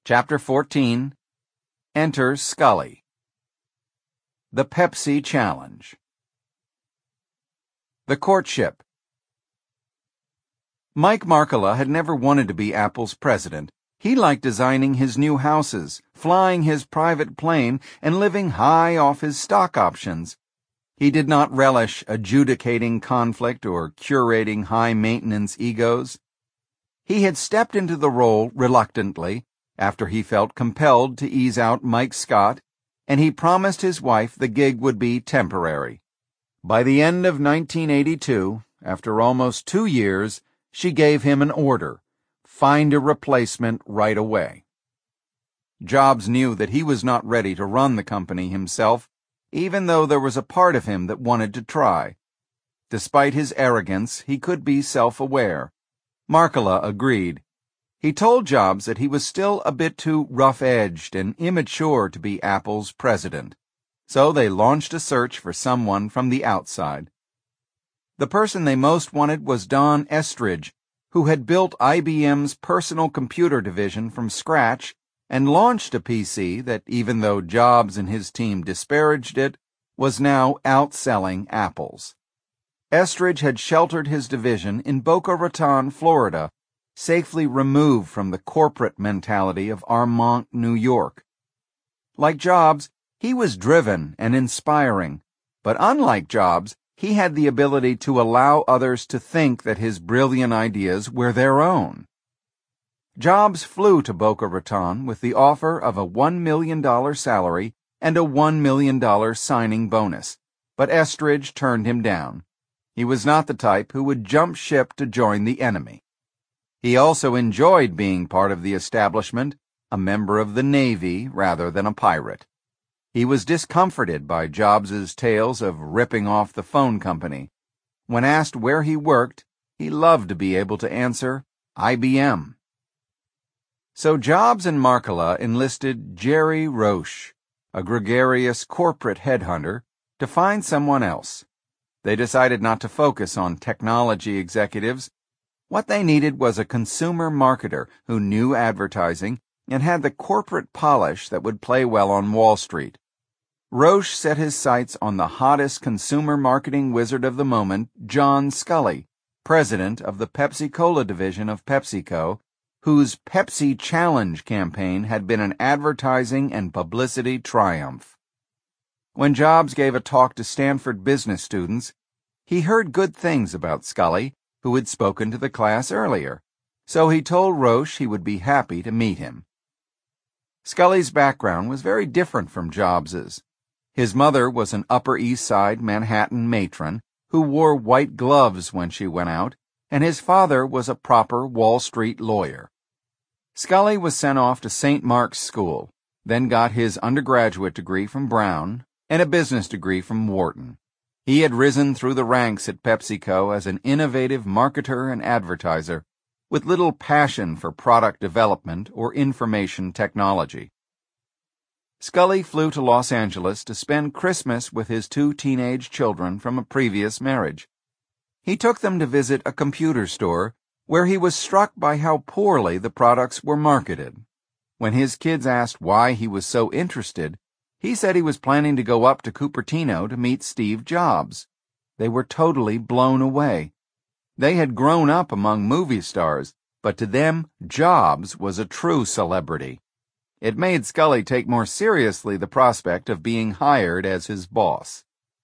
Chapter 14. Enter Scully. The Pepsi Challenge. The Courtship. Mike Markkula had never wanted to be Apple's president. He liked designing his new houses, flying his private plane, and living high off his stock options. He did not relish adjudicating conflict or curating high-maintenance egos. He had stepped into the role reluctantly, after he felt compelled to ease out Mike Scott, and he promised his wife the gig would be temporary. By the end of 1982, after almost 2 years, she gave him an order: find a replacement right away. Jobs knew that he was not ready to run the company himself, even though there was a part of him that wanted to try. Despite his arrogance, he could be self-aware. Markkula agreed. He told Jobs that he was still a bit too rough-edged and immature to be Apple's president, so they launched a search for someone from the outside. The person they most wanted was Don Estridge, who had built IBM's personal computer division from scratch and launched a PC that, even though Jobs and his team disparaged it, was now outselling Apple's. Estridge had sheltered his division in Boca Raton, Florida, safely removed from the corporate mentality of Armonk, New York. Like Jobs, he was driven and inspiring, but unlike Jobs, he had the ability to allow others to think that his brilliant ideas were their own. Jobs flew to Boca Raton with the offer of a $1 million salary and a $1 million signing bonus, but Estridge turned him down. He was not the type who would jump ship to join the enemy. He also enjoyed being part of the establishment, a member of the Navy rather than a pirate. He was discomforted by Jobs's tales of ripping off the phone company. When asked where he worked, he loved to be able to answer, IBM. So Jobs and Markkula enlisted Jerry Roche, a gregarious corporate headhunter, to find someone else. They decided not to focus on technology executives. What they needed was a consumer marketer who knew advertising and had the corporate polish that would play well on Wall Street. Roche set his sights on the hottest consumer marketing wizard of the moment, John Scully, president of the Pepsi-Cola division of PepsiCo, whose Pepsi Challenge campaign had been an advertising and publicity triumph. When Jobs gave a talk to Stanford business students, he heard good things about Scully, who had spoken to the class earlier, so he told Roche he would be happy to meet him. Scully's background was very different from Jobs's. His mother was an Upper East Side Manhattan matron who wore white gloves when she went out, and his father was a proper Wall Street lawyer. Scully was sent off to St. Mark's School, then got his undergraduate degree from Brown and a business degree from Wharton. He had risen through the ranks at PepsiCo as an innovative marketer and advertiser, with little passion for product development or information technology. Scully flew to Los Angeles to spend Christmas with his 2 teenage children from a previous marriage. He took them to visit a computer store where he was struck by how poorly the products were marketed. When his kids asked why he was so interested, he said he was planning to go up to Cupertino to meet Steve Jobs. They were totally blown away. They had grown up among movie stars, but to them, Jobs was a true celebrity. It made Scully take more seriously the prospect of being hired as his boss.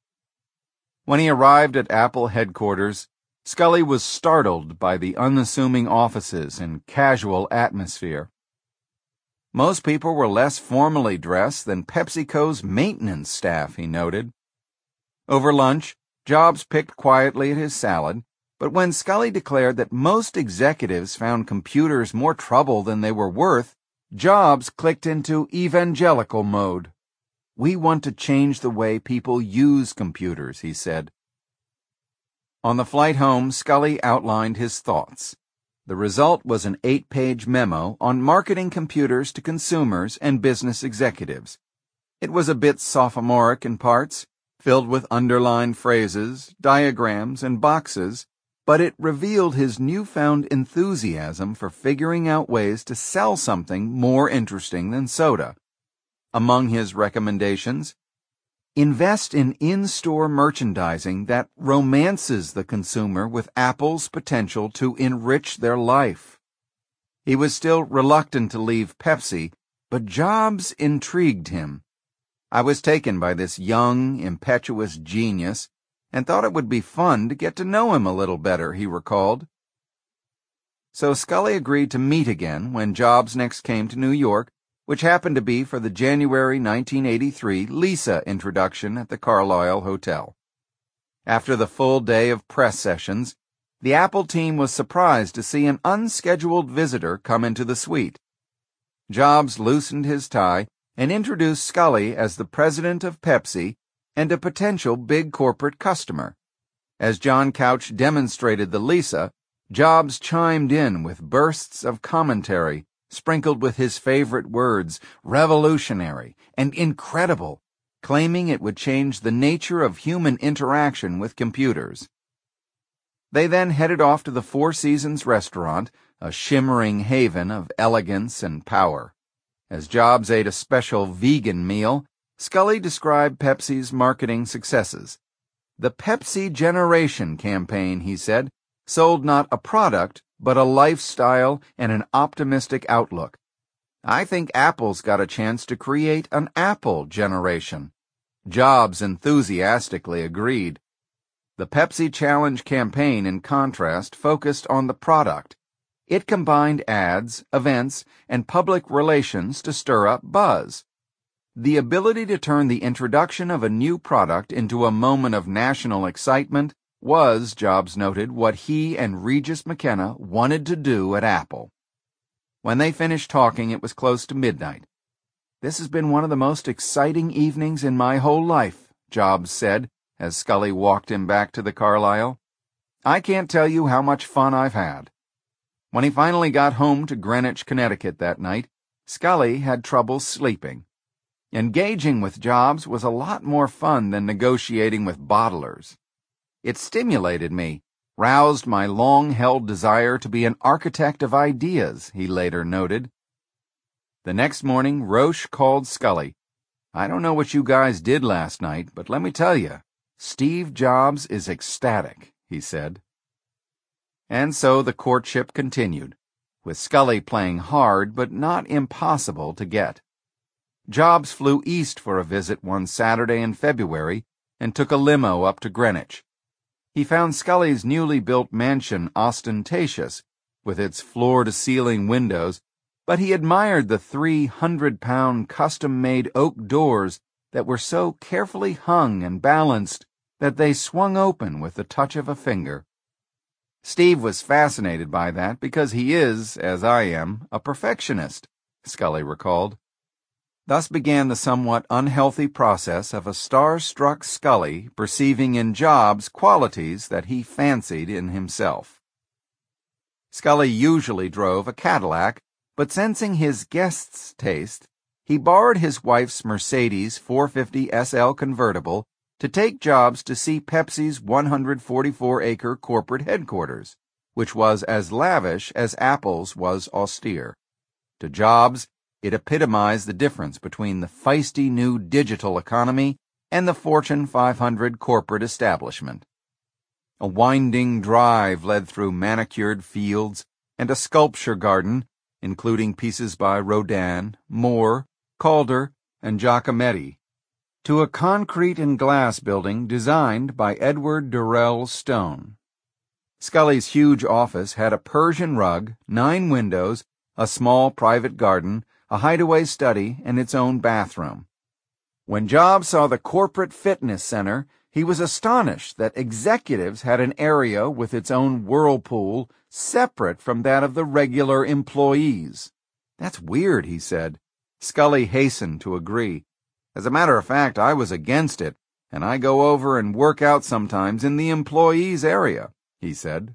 When he arrived at Apple headquarters, Scully was startled by the unassuming offices and casual atmosphere. Most people were less formally dressed than PepsiCo's maintenance staff, he noted. Over lunch, Jobs picked quietly at his salad, but when Scully declared that most executives found computers more trouble than they were worth, Jobs clicked into evangelical mode. "We want to change the way people use computers," he said. On the flight home, Scully outlined his thoughts. The result was an 8-page memo on marketing computers to consumers and business executives. It was a bit sophomoric in parts, filled with underlined phrases, diagrams, and boxes, but it revealed his newfound enthusiasm for figuring out ways to sell something more interesting than soda. Among his recommendations, invest in in-store merchandising that romances the consumer with Apple's potential to enrich their life. He was still reluctant to leave Pepsi, but Jobs intrigued him. I was taken by this young, impetuous genius and thought it would be fun to get to know him a little better, he recalled. So Scully agreed to meet again when Jobs next came to New York, which happened to be for the January 1983 Lisa introduction at the Carlyle Hotel. After the full day of press sessions, the Apple team was surprised to see an unscheduled visitor come into the suite. Jobs loosened his tie and introduced Scully as the president of Pepsi and a potential big corporate customer. As John Couch demonstrated the Lisa, Jobs chimed in with bursts of commentary, sprinkled with his favorite words, revolutionary and incredible, claiming it would change the nature of human interaction with computers. They then headed off to the Four Seasons restaurant, a shimmering haven of elegance and power. As Jobs ate a special vegan meal, Scully described Pepsi's marketing successes. The Pepsi Generation campaign, he said, sold not a product, but a lifestyle and an optimistic outlook. I think Apple's got a chance to create an Apple generation. Jobs enthusiastically agreed. The Pepsi Challenge campaign, in contrast, focused on the product. It combined ads, events, and public relations to stir up buzz. The ability to turn the introduction of a new product into a moment of national excitement was, Jobs noted, what he and Regis McKenna wanted to do at Apple. When they finished talking, it was close to midnight. "This has been one of the most exciting evenings in my whole life," Jobs said, as Scully walked him back to the Carlyle. "I can't tell you how much fun I've had." When he finally got home to Greenwich, Connecticut that night, Scully had trouble sleeping. Engaging with Jobs was a lot more fun than negotiating with bottlers. It stimulated me, roused my long-held desire to be an architect of ideas, he later noted. The next morning, Roche called Scully. "I don't know what you guys did last night, but let me tell you, Steve Jobs is ecstatic," he said. And so the courtship continued, with Scully playing hard but not impossible to get. Jobs flew east for a visit one Saturday in February and took a limo up to Greenwich. He found Scully's newly built mansion ostentatious, with its floor-to-ceiling windows, but he admired the 300-pound custom-made oak doors that were so carefully hung and balanced that they swung open with the touch of a finger. Steve was fascinated by that because he is, as I am, a perfectionist, Scully recalled. Thus began the somewhat unhealthy process of a star-struck Scully perceiving in Jobs qualities that he fancied in himself. Scully usually drove a Cadillac, but sensing his guest's taste, he borrowed his wife's Mercedes 450 SL convertible to take Jobs to see Pepsi's 144-acre corporate headquarters, which was as lavish as Apple's was austere. To Jobs, it epitomized the difference between the feisty new digital economy and the Fortune 500 corporate establishment. A winding drive led through manicured fields and a sculpture garden, including pieces by Rodin, Moore, Calder, and Giacometti, to a concrete and glass building designed by Edward Durrell Stone. Scully's huge office had a Persian rug, 9 windows, a small private garden, a hideaway study, and its own bathroom. When Jobs saw the corporate fitness center, he was astonished that executives had an area with its own whirlpool separate from that of the regular employees. "That's weird," he said. Scully hastened to agree. "As a matter of fact, I was against it, and I go over and work out sometimes in the employees' area," he said.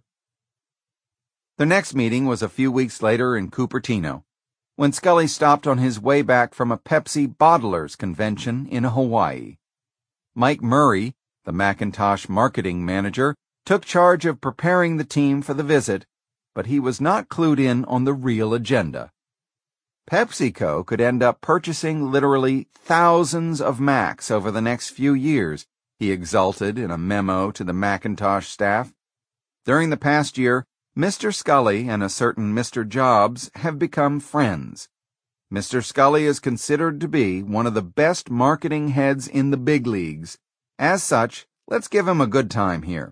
The next meeting was a few weeks later in Cupertino, when Scully stopped on his way back from a Pepsi Bottlers convention in Hawaii. Mike Murray, the Macintosh marketing manager, took charge of preparing the team for the visit, but he was not clued in on the real agenda. PepsiCo could end up purchasing literally thousands of Macs over the next few years, he exulted in a memo to the Macintosh staff. During the past year, Mr. Scully and a certain Mr. Jobs have become friends. Mr. Scully is considered to be one of the best marketing heads in the big leagues. As such, let's give him a good time here.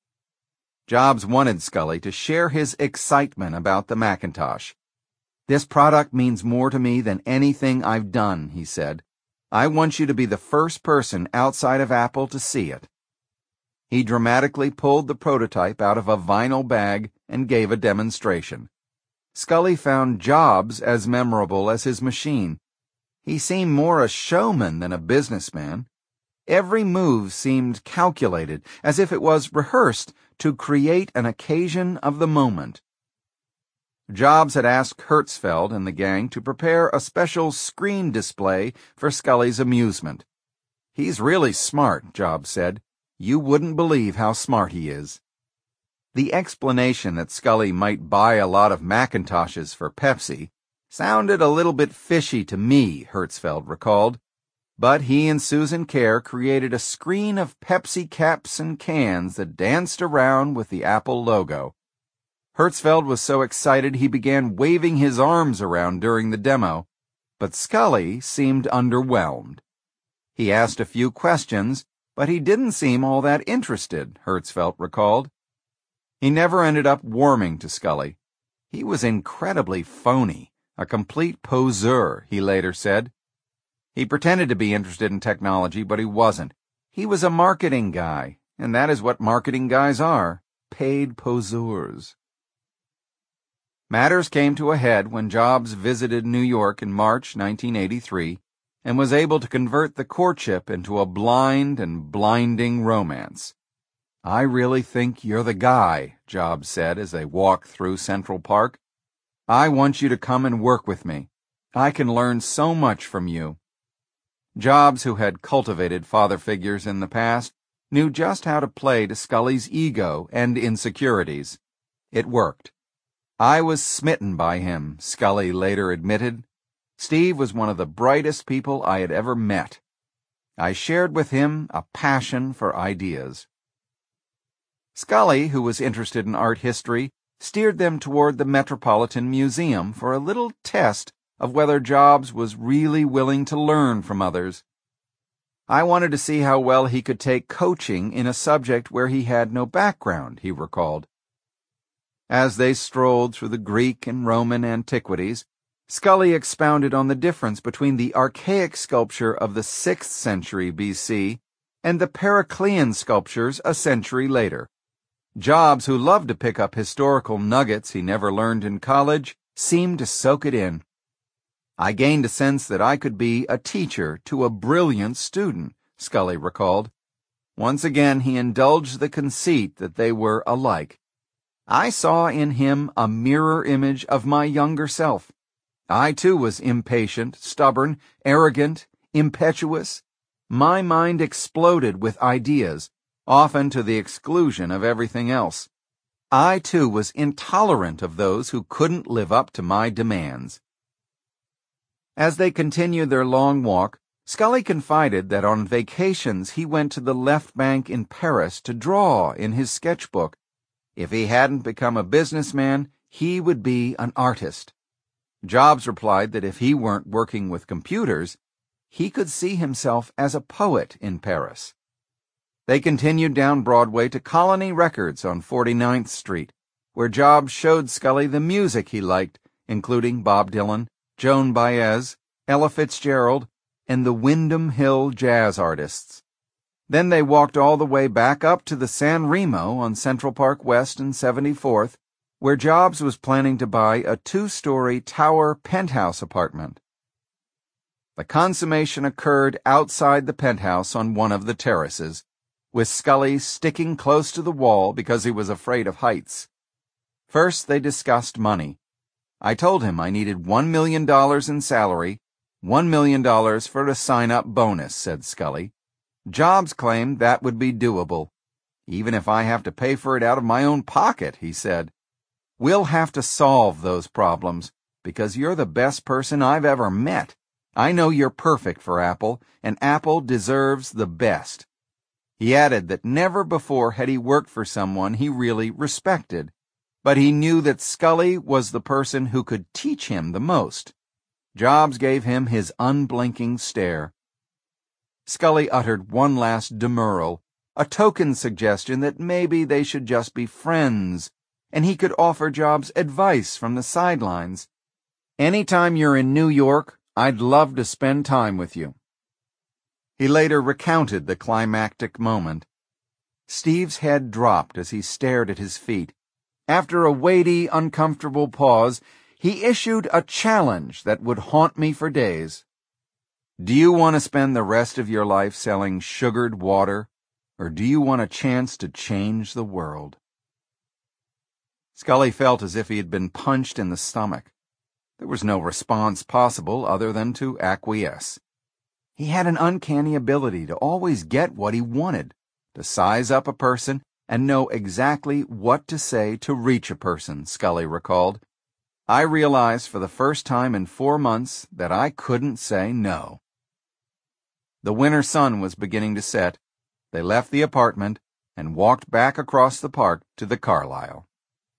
Jobs wanted Scully to share his excitement about the Macintosh. "This product means more to me than anything I've done," he said. "I want you to be the first person outside of Apple to see it." He dramatically pulled the prototype out of a vinyl bag and gave a demonstration. Scully found Jobs as memorable as his machine. He seemed more a showman than a businessman. Every move seemed calculated, as if it was rehearsed to create an occasion of the moment. Jobs had asked Hertzfeld and the gang to prepare a special screen display for Scully's amusement. "He's really smart," Jobs said. "You wouldn't believe how smart he is." The explanation that Scully might buy a lot of Macintoshes for Pepsi sounded a little bit fishy to me, Hertzfeld recalled, but he and Susan Kerr created a screen of Pepsi caps and cans that danced around with the Apple logo. Hertzfeld was so excited he began waving his arms around during the demo, but Scully seemed underwhelmed. He asked a few questions, but he didn't seem all that interested, Hertzfeld recalled. He never ended up warming to Scully. He was incredibly phony, a complete poseur, he later said. He pretended to be interested in technology, but he wasn't. He was a marketing guy, and that is what marketing guys are, paid poseurs. Matters came to a head when Jobs visited New York in March 1983 and was able to convert the courtship into a blind and blinding romance. "I really think you're the guy," Jobs said as they walked through Central Park. "I want you to come and work with me. I can learn so much from you." Jobs, who had cultivated father figures in the past, knew just how to play to Scully's ego and insecurities. It worked. "I was smitten by him," Scully later admitted. "Steve was one of the brightest people I had ever met. I shared with him a passion for ideas." Scully, who was interested in art history, steered them toward the Metropolitan Museum for a little test of whether Jobs was really willing to learn from others. "I wanted to see how well he could take coaching in a subject where he had no background," he recalled. As they strolled through the Greek and Roman antiquities, Scully expounded on the difference between the archaic sculpture of the 6th century BC and the Periclean sculptures a century later. Jobs, who loved to pick up historical nuggets he never learned in college, seemed to soak it in. "I gained a sense that I could be a teacher to a brilliant student," Scully recalled. Once again he indulged the conceit that they were alike. "I saw in him a mirror image of my younger self. I too was impatient, stubborn, arrogant, impetuous. My mind exploded with ideas, often to the exclusion of everything else. I too was intolerant of those who couldn't live up to my demands." As they continued their long walk, Scully confided that on vacations he went to the Left Bank in Paris to draw in his sketchbook. If he hadn't become a businessman, he would be an artist. Jobs replied that if he weren't working with computers, he could see himself as a poet in Paris. They continued down Broadway to Colony Records on 49th Street, where Jobs showed Scully the music he liked, including Bob Dylan, Joan Baez, Ella Fitzgerald, and the Windham Hill jazz artists. Then they walked all the way back up to the San Remo on Central Park West and 74th, where Jobs was planning to buy a 2-story tower penthouse apartment. The consummation occurred outside the penthouse on one of the terraces, with Scully sticking close to the wall because he was afraid of heights. First they discussed money. "I told him I needed $1 million in salary, $1 million for a sign-up bonus," said Scully. Jobs claimed that would be doable. even if I have to pay for it out of my own pocket," he said. "We'll have to solve those problems, because you're the best person I've ever met. I know you're perfect for Apple, and Apple deserves the best." He added that never before had he worked for someone he really respected, but he knew that Scully was the person who could teach him the most. Jobs gave him his unblinking stare. Scully uttered one last demurral, a token suggestion that maybe they should just be friends, and he could offer Jobs advice from the sidelines. "Anytime you're in New York, I'd love to spend time with you." He later recounted the climactic moment. Steve's head dropped as he stared at his feet. After a weighty, uncomfortable pause, he issued a challenge that would haunt me for days. "Do you want to spend the rest of your life selling sugared water, or do you want a chance to change the world?" Scully felt as if he had been punched in the stomach. There was no response possible other than to acquiesce. He had an uncanny ability to always get what he wanted, to size up a person and know exactly what to say to reach a person, Scully recalled. "I realized for the first time in 4 months that I couldn't say no." The winter sun was beginning to set. They left the apartment and walked back across the park to the Carlyle.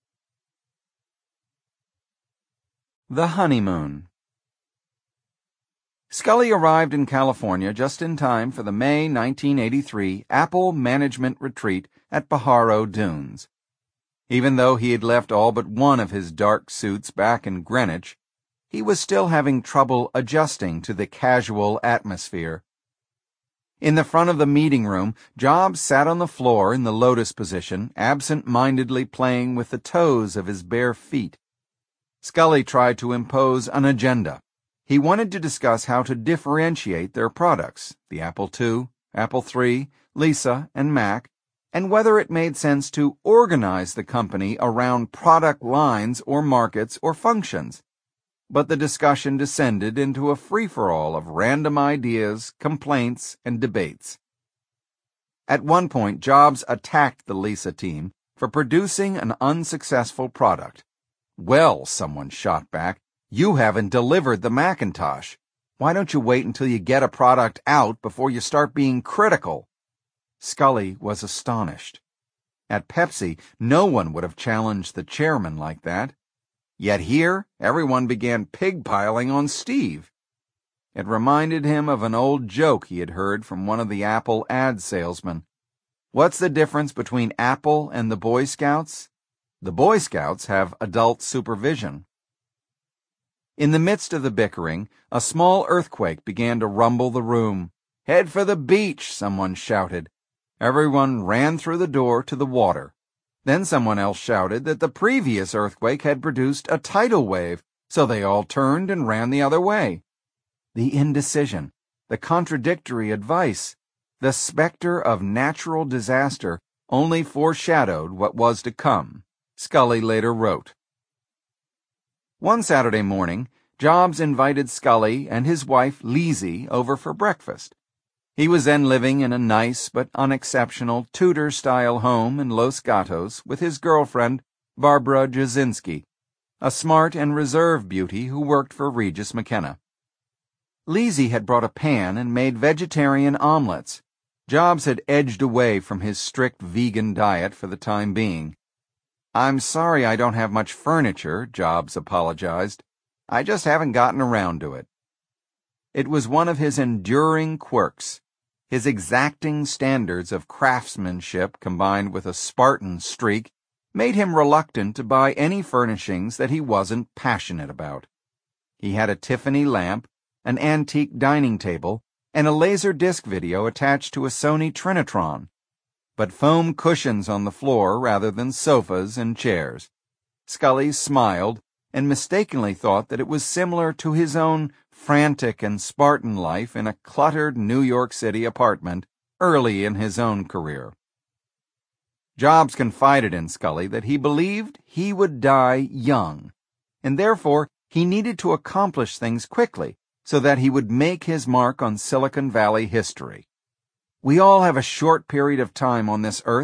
The honeymoon. Scully arrived in California just in time for the May 1983 Apple Management Retreat at Pajaro Dunes. Even though he had left all but one of his dark suits back in Greenwich, he was still having trouble adjusting to the casual atmosphere. In the front of the meeting room, Jobs sat on the floor in the lotus position, absent-mindedly playing with the toes of his bare feet. Scully tried to impose an agenda. He wanted to discuss how to differentiate their products, the Apple II, Apple III, Lisa, and Mac, and whether it made sense to organize the company around product lines or markets or functions. But the discussion descended into a free-for-all of random ideas, complaints, and debates. At one point, Jobs attacked the Lisa team for producing an unsuccessful product. "Well," someone shot back, "you haven't delivered the Macintosh. Why don't you wait until you get a product out before you start being critical?" Scully was astonished. At Pepsi, no one would have challenged the chairman like that. Yet here, everyone began pigpiling on Steve. It reminded him of an old joke he had heard from one of the Apple ad salesmen. "What's the difference between Apple and the Boy Scouts? The Boy Scouts have adult supervision." In the midst of the bickering, a small earthquake began to rumble the room. "Head for the beach," someone shouted. Everyone ran through the door to the water. Then someone else shouted that the previous earthquake had produced a tidal wave, so they all turned and ran the other way. The indecision, the contradictory advice, the specter of natural disaster only foreshadowed what was to come, Scully later wrote. One Saturday morning, Jobs invited Scully and his wife Lizzie over for breakfast. He was then living in a nice but unexceptional Tudor-style home in Los Gatos with his girlfriend, Barbara Jasinski, a smart and reserved beauty who worked for Regis McKenna. Lizzie had brought a pan and made vegetarian omelets. Jobs had edged away from his strict vegan diet for the time being. "I'm sorry I don't have much furniture," Jobs apologized. "I just haven't gotten around to it." It was one of his enduring quirks. His exacting standards of craftsmanship combined with a Spartan streak made him reluctant to buy any furnishings that he wasn't passionate about. He had a Tiffany lamp, an antique dining table, and a Laserdisc video attached to a Sony Trinitron, but foam cushions on the floor rather than sofas and chairs. Scully smiled and mistakenly thought that it was similar to his own frantic and Spartan life in a cluttered New York City apartment early in his own career. Jobs confided in Scully that he believed he would die young, and therefore he needed to accomplish things quickly so that he would make his mark on Silicon Valley history. "We all have a short period of time on this earth,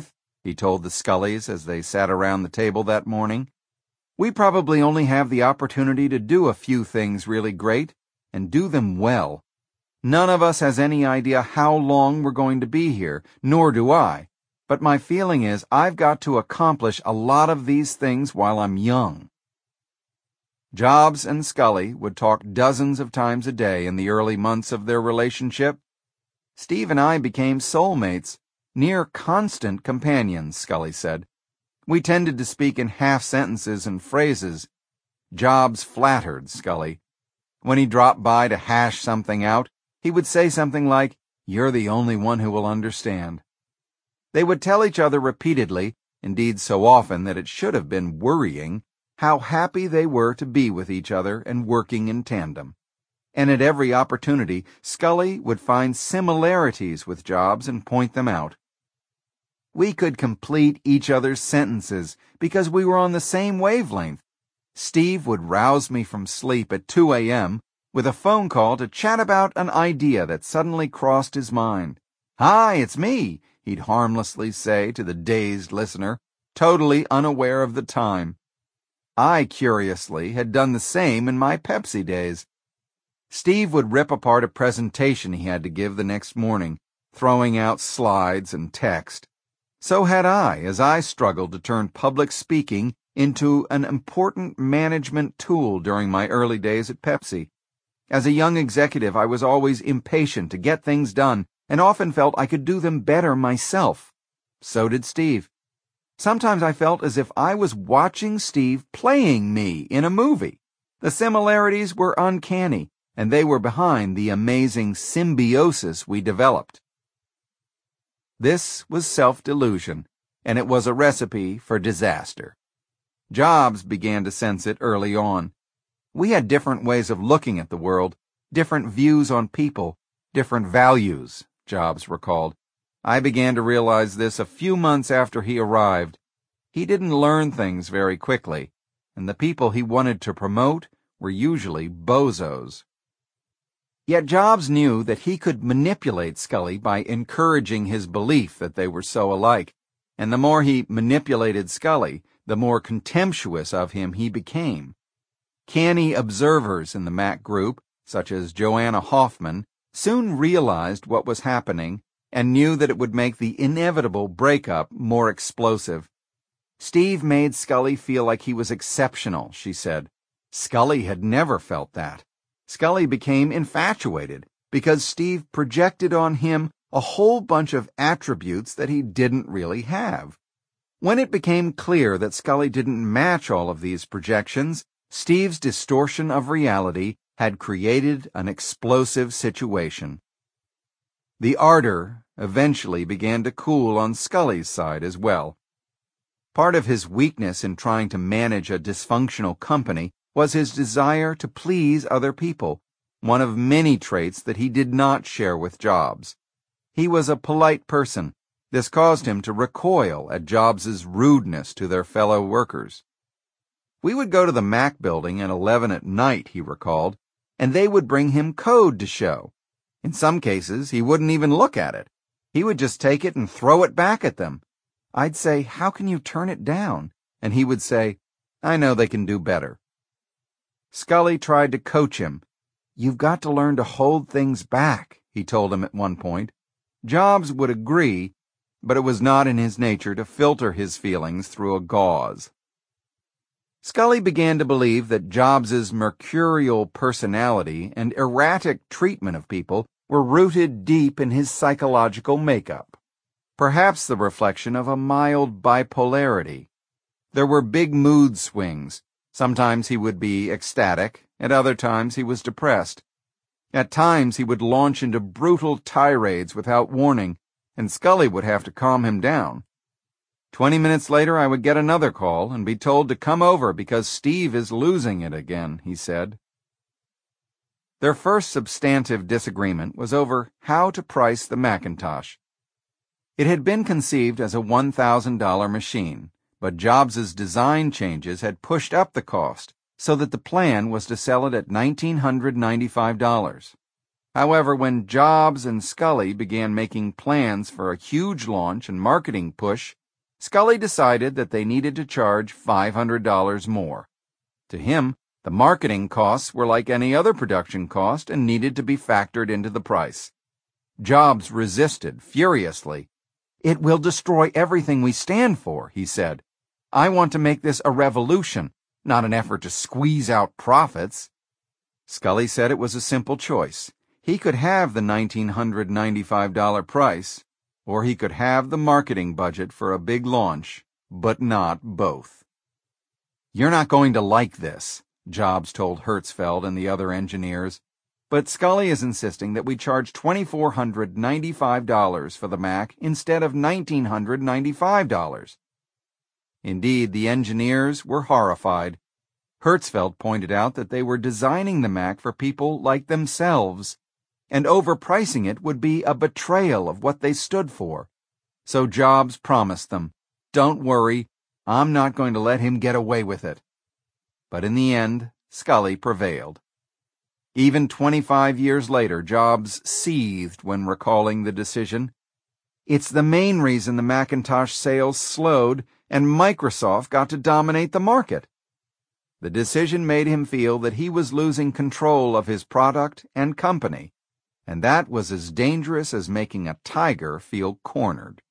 he told the Scullys as they sat around the table that morning. "We probably only have the opportunity to do a few things really great, and do them well. None of us has any idea how long we're going to be here, nor do I. But my feeling is I've got to accomplish a lot of these things while I'm young." Jobs and Scully would talk dozens of times a day in the early months of their relationship. "Steve and I became soulmates, near constant companions," Scully said. "We tended to speak in half sentences and phrases." Jobs flattered Scully. When he dropped by to hash something out, he would say something like, "You're the only one who will understand." They would tell each other repeatedly, indeed so often that it should have been worrying, how happy they were to be with each other and working in tandem. And at every opportunity, Scully would find similarities with Jobs and point them out. "We could complete each other's sentences because we were on the same wavelength. Steve would rouse me from sleep at 2 a.m. with a phone call to chat about an idea that suddenly crossed his mind. 'Hi, it's me,' he'd harmlessly say to the dazed listener, totally unaware of the time. I, curiously, had done the same in my Pepsi days. Steve would rip apart a presentation he had to give the next morning, throwing out slides and text. So had I, as I struggled to turn public speaking into an important management tool during my early days at Pepsi. As a young executive, I was always impatient to get things done and often felt I could do them better myself. So did Steve. Sometimes I felt as if I was watching Steve playing me in a movie. The similarities were uncanny, and they were behind the amazing symbiosis we developed. This was self-delusion, and it was a recipe for disaster. Jobs began to sense it early on. We had different ways of looking at the world, different views on people, different values, Jobs recalled. I began to realize this a few months after he arrived. He didn't learn things very quickly, and the people he wanted to promote were usually bozos. Yet Jobs knew that he could manipulate Scully by encouraging his belief that they were so alike, and the more he manipulated Scully, the more contemptuous of him he became. Canny observers in the Mac group, such as Joanna Hoffman, soon realized what was happening and knew that it would make the inevitable breakup more explosive. Steve made Scully feel like he was exceptional, she said. Scully had never felt that. Scully became infatuated because Steve projected on him a whole bunch of attributes that he didn't really have. When it became clear that Scully didn't match all of these projections, Steve's distortion of reality had created an explosive situation. The ardor eventually began to cool on Scully's side as well. Part of his weakness in trying to manage a dysfunctional company was his desire to please other people, one of many traits that he did not share with Jobs. He was a polite person. This caused him to recoil at Jobs's rudeness to their fellow workers. We would go to the Mac building at 11 at night, he recalled, and they would bring him code to show. In some cases, he wouldn't even look at it. He would just take it and throw it back at them. I'd say, "How can you turn it down?" And he would say, "I know they can do better." Scully tried to coach him. "You've got to learn to hold things back," he told him at one point. Jobs would agree, but it was not in his nature to filter his feelings through a gauze. Scully began to believe that Jobs's mercurial personality and erratic treatment of people were rooted deep in his psychological makeup, perhaps the reflection of a mild bipolarity. There were big mood swings. Sometimes he would be ecstatic, at other times he was depressed. At times he would launch into brutal tirades without warning, and Scully would have to calm him down. 20 minutes later I would get another call and be told to come over because Steve is losing it again, he said. Their first substantive disagreement was over how to price the Macintosh. It had been conceived as a $1,000 machine, but Jobs's design changes had pushed up the cost so that the plan was to sell it at $1,995. However, when Jobs and Scully began making plans for a huge launch and marketing push, Scully decided that they needed to charge $500 more. To him, the marketing costs were like any other production cost and needed to be factored into the price. Jobs resisted furiously. "It will destroy everything we stand for," he said. "I want to make this a revolution, not an effort to squeeze out profits." Scully said it was a simple choice. He could have the $1,995 price, or he could have the marketing budget for a big launch, but not both. "You're not going to like this," Jobs told Hertzfeld and the other engineers, but Scully is insisting that we charge $2,495 for the Mac instead of $1,995. Indeed, the engineers were horrified. Hertzfeld pointed out that they were designing the Mac for people like themselves, and overpricing it would be a betrayal of what they stood for. So Jobs promised them, "Don't worry, I'm not going to let him get away with it." But in the end, Scully prevailed. Even 25 years later, Jobs seethed when recalling the decision. "It's the main reason the Macintosh sales slowed and Microsoft got to dominate the market." The decision made him feel that he was losing control of his product and company, and that was as dangerous as making a tiger feel cornered.